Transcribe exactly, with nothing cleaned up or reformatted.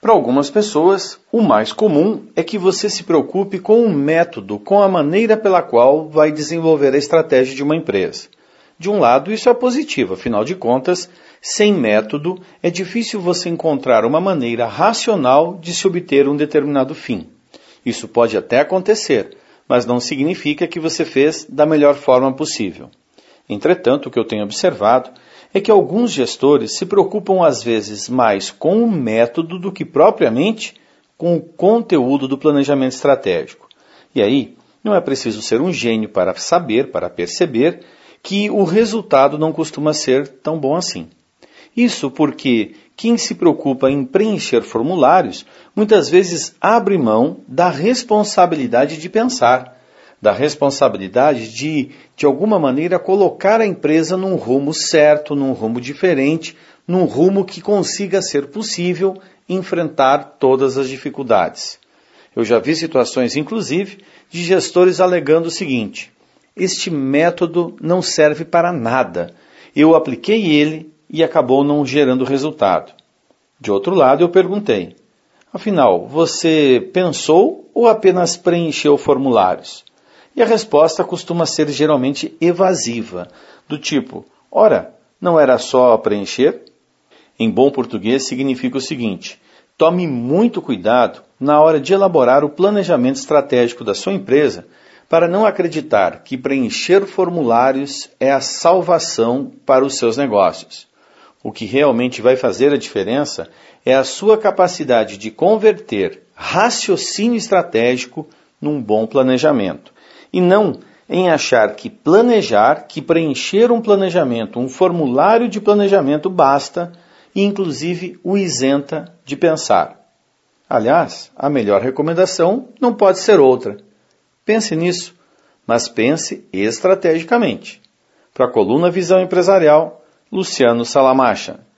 Para algumas pessoas, o mais comum é que você se preocupe com o método, com a maneira pela qual vai desenvolver a estratégia de uma empresa. De um lado, isso é positivo, afinal de contas, sem método, é difícil você encontrar uma maneira racional de se obter um determinado fim. Isso pode até acontecer, mas não significa que você fez da melhor forma possível. Entretanto, o que eu tenho observado é que alguns gestores se preocupam às vezes mais com o método do que propriamente com o conteúdo do planejamento estratégico. E aí, não é preciso ser um gênio para saber, para perceber, que o resultado não costuma ser tão bom assim. Isso porque quem se preocupa em preencher formulários muitas vezes abre mão da responsabilidade de pensar, da responsabilidade de, de alguma maneira, colocar a empresa num rumo certo, num rumo diferente, num rumo que consiga ser possível enfrentar todas as dificuldades. Eu já vi situações, inclusive, de gestores alegando o seguinte: este método não serve para nada. Eu apliquei ele e acabou não gerando resultado. De outro lado, eu perguntei: afinal, você pensou ou apenas preencheu formulários? E a resposta costuma ser geralmente evasiva, do tipo: ora, não era só preencher? Em bom português significa o seguinte: tome muito cuidado na hora de elaborar o planejamento estratégico da sua empresa para não acreditar que preencher formulários é a salvação para os seus negócios. O que realmente vai fazer a diferença é a sua capacidade de converter raciocínio estratégico num bom planejamento. E não em achar que planejar, que preencher um planejamento, um formulário de planejamento basta e inclusive o isenta de pensar. Aliás, a melhor recomendação não pode ser outra. Pense nisso, mas pense estrategicamente. Para a coluna Visão Empresarial, Luciano Salamacha.